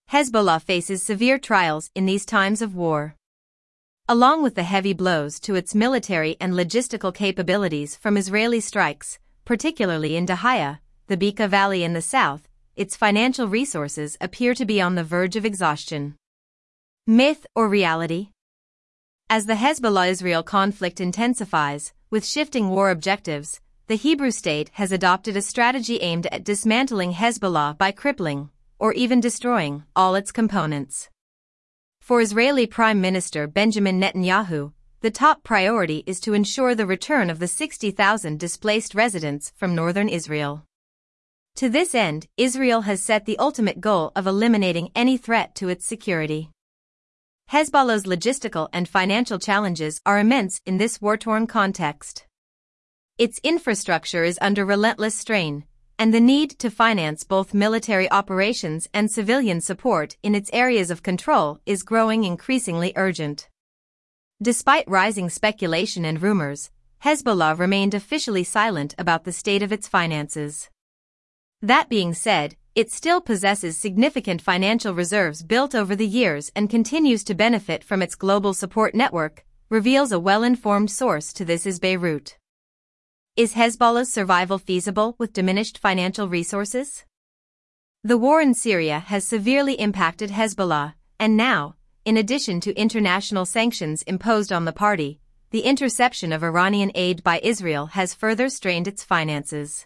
Hezbollah faces severe trials in these times of war. Along with the heavy blows to its military and logistical capabilities from Israeli strikes, particularly in Dahaya, the Bekaa Valley in the south, its financial resources appear to be on the verge of exhaustion. Myth or reality? As the Hezbollah-Israel conflict intensifies, with shifting war objectives, the Hebrew state has adopted a strategy aimed at dismantling Hezbollah by crippling, or even destroying, all its components. For Israeli Prime Minister Benjamin Netanyahu, the top priority is to ensure the return of the 60,000 displaced residents from northern Israel. To this end, Israel has set the ultimate goal of eliminating any threat to its security. Hezbollah's logistical and financial challenges are immense in this war-torn context. Its infrastructure is under relentless strain, and the need to finance both military operations and civilian support in its areas of control is growing increasingly urgent. Despite rising speculation and rumors, Hezbollah remained officially silent about the state of its finances. That being said, it still possesses significant financial reserves built over the years and continues to benefit from its global support network, reveals a well-informed source to This Is Beirut. Is Hezbollah's survival feasible with diminished financial resources? The war in Syria has severely impacted Hezbollah, and now, in addition to international sanctions imposed on the party, the interception of Iranian aid by Israel has further strained its finances.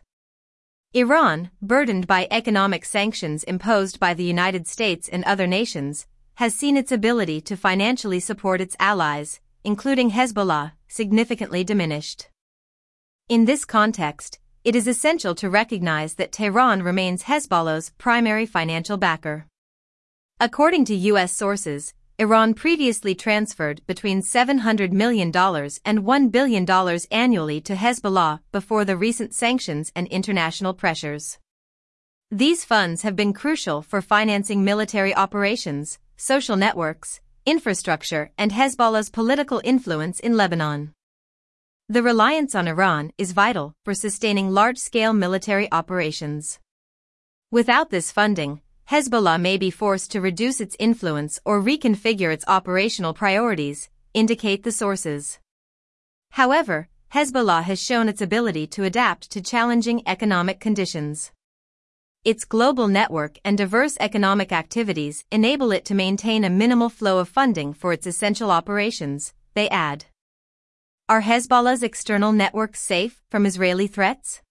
Iran, burdened by economic sanctions imposed by the United States and other nations, has seen its ability to financially support its allies, including Hezbollah, significantly diminished. In this context, it is essential to recognize that Tehran remains Hezbollah's primary financial backer. According to U.S. sources, Iran previously transferred between $700 million and $1 billion annually to Hezbollah before the recent sanctions and international pressures. These funds have been crucial for financing military operations, social networks, infrastructure, and Hezbollah's political influence in Lebanon. The reliance on Iran is vital for sustaining large-scale military operations. Without this funding, Hezbollah may be forced to reduce its influence or reconfigure its operational priorities, indicate the sources. However, Hezbollah has shown its ability to adapt to challenging economic conditions. Its global network and diverse economic activities enable it to maintain a minimal flow of funding for its essential operations, they add. Are Hezbollah's external networks safe from Israeli threats?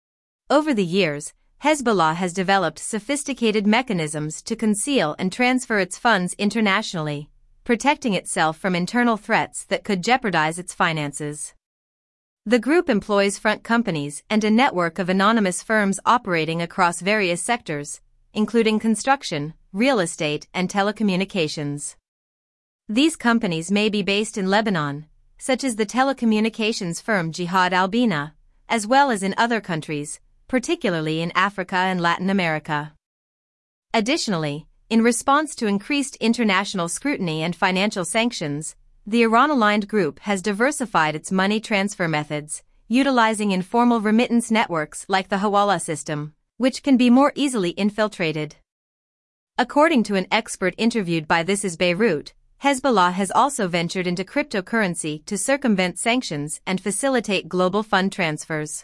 Over the years, Hezbollah has developed sophisticated mechanisms to conceal and transfer its funds internationally, protecting itself from internal threats that could jeopardize its finances. The group employs front companies and a network of anonymous firms operating across various sectors, including construction, real estate, and telecommunications. These companies may be based in Lebanon, such as the telecommunications firm Jihad Al-Bina, as well as in other countries, particularly in Africa and Latin America. Additionally, in response to increased international scrutiny and financial sanctions, the Iran-aligned group has diversified its money transfer methods, utilizing informal remittance networks like the Hawala system, which can be more easily infiltrated. According to an expert interviewed by This Is Beirut, Hezbollah has also ventured into cryptocurrency to circumvent sanctions and facilitate global fund transfers.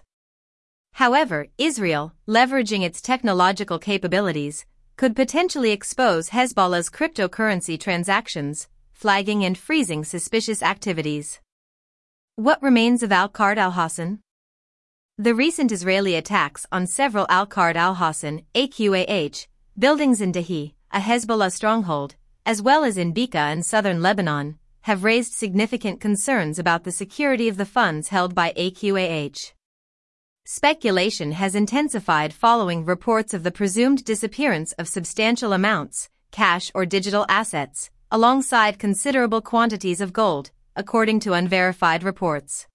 However, Israel, leveraging its technological capabilities, could potentially expose Hezbollah's cryptocurrency transactions, flagging and freezing suspicious activities. What remains of Al-Qard al-Hassan? The recent Israeli attacks on several Al-Qard al-Hassan (AQAH) buildings in Dahi, a Hezbollah stronghold, as well as in Bekaa and southern Lebanon, have raised significant concerns about the security of the funds held by AQAH. Speculation has intensified following reports of the presumed disappearance of substantial amounts, cash or digital assets, alongside considerable quantities of gold, according to unverified reports.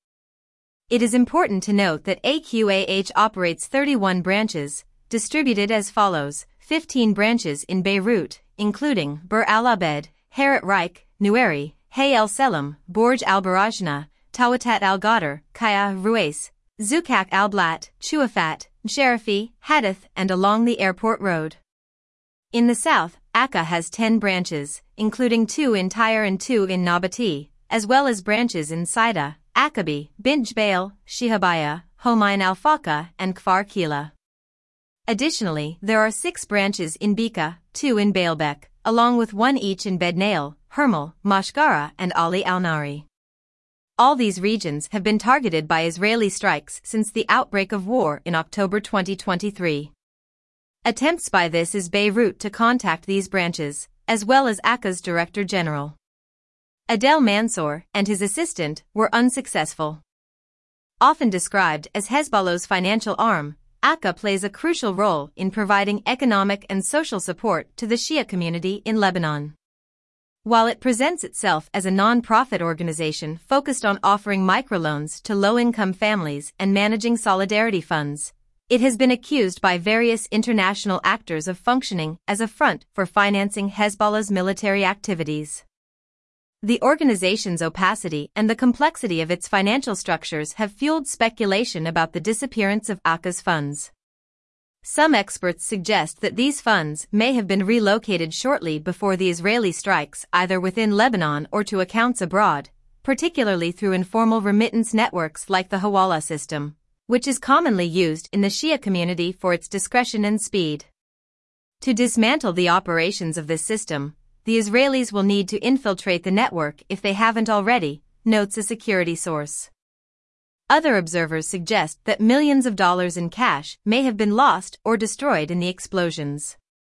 It is important to note that AQAH operates 31 branches, distributed as follows: 15 branches in Beirut, including Bir Al Abed, Harat Reich, Nueri, Hay El Selam, Borj Al Barajna, Tawatat Al Ghadar, Kaya Ruais, Zukak Al Blat, Chuafat, Sharafi, Hadith, and along the airport road. In the south, Aqqa has 10 branches, including 2 in Tyre and 2 in Nabatea, as well as branches in Saida, Aqaba, Bint Jbeil, Shihabaya, Homain al-Faqa, and Kfar Kila. Additionally, there are 6 branches in Bekaa, 2 in Baalbek, along with 1 each in Bednail, Hermel, Mashgara, and Ali al-Nari. All these regions have been targeted by Israeli strikes since the outbreak of war in October 2023. Attempts by this is Beirut to contact these branches, as well as Aqqa's Director General Adel Mansour and his assistant, were unsuccessful. Often described as Hezbollah's financial arm, Aqqa plays a crucial role in providing economic and social support to the Shia community in Lebanon. While it presents itself as a non-profit organization focused on offering microloans to low-income families and managing solidarity funds, it has been accused by various international actors of functioning as a front for financing Hezbollah's military activities. The organization's opacity and the complexity of its financial structures have fueled speculation about the disappearance of Aqqa's funds. Some experts suggest that these funds may have been relocated shortly before the Israeli strikes either within Lebanon or to accounts abroad, particularly through informal remittance networks like the Hawala system, which is commonly used in the Shia community for its discretion and speed. To dismantle the operations of this system, the Israelis will need to infiltrate the network if they haven't already, notes a security source. Other observers suggest that millions of dollars in cash may have been lost or destroyed in the explosions.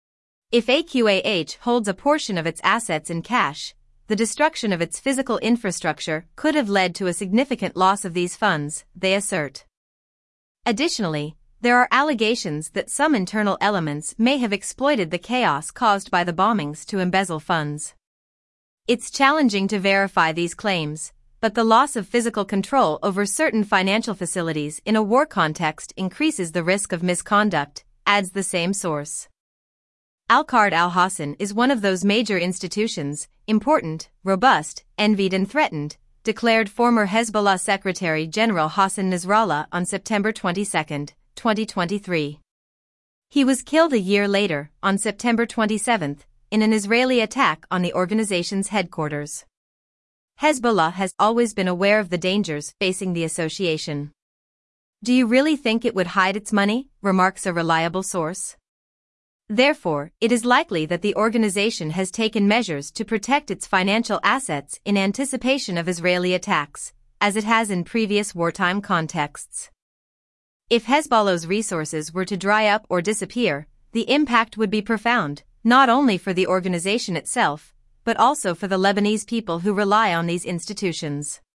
If AQAH holds a portion of its assets in cash, the destruction of its physical infrastructure could have led to a significant loss of these funds, they assert. Additionally, there are allegations that some internal elements may have exploited the chaos caused by the bombings to embezzle funds. It's challenging to verify these claims, but the loss of physical control over certain financial facilities in a war context increases the risk of misconduct, adds the same source. Al-Qard al-Hassan is one of those major institutions, important, robust, envied and threatened, declared former Hezbollah Secretary General Hassan Nasrallah on September 22, 2023. He was killed a year later, on September 27, in an Israeli attack on the organization's headquarters. Hezbollah has always been aware of the dangers facing the association. Do you really think it would hide its money? Remarks a reliable source. Therefore, it is likely that the organization has taken measures to protect its financial assets in anticipation of Israeli attacks, as it has in previous wartime contexts. If Hezbollah's resources were to dry up or disappear, the impact would be profound, not only for the organization itself, but also for the Lebanese people who rely on these institutions.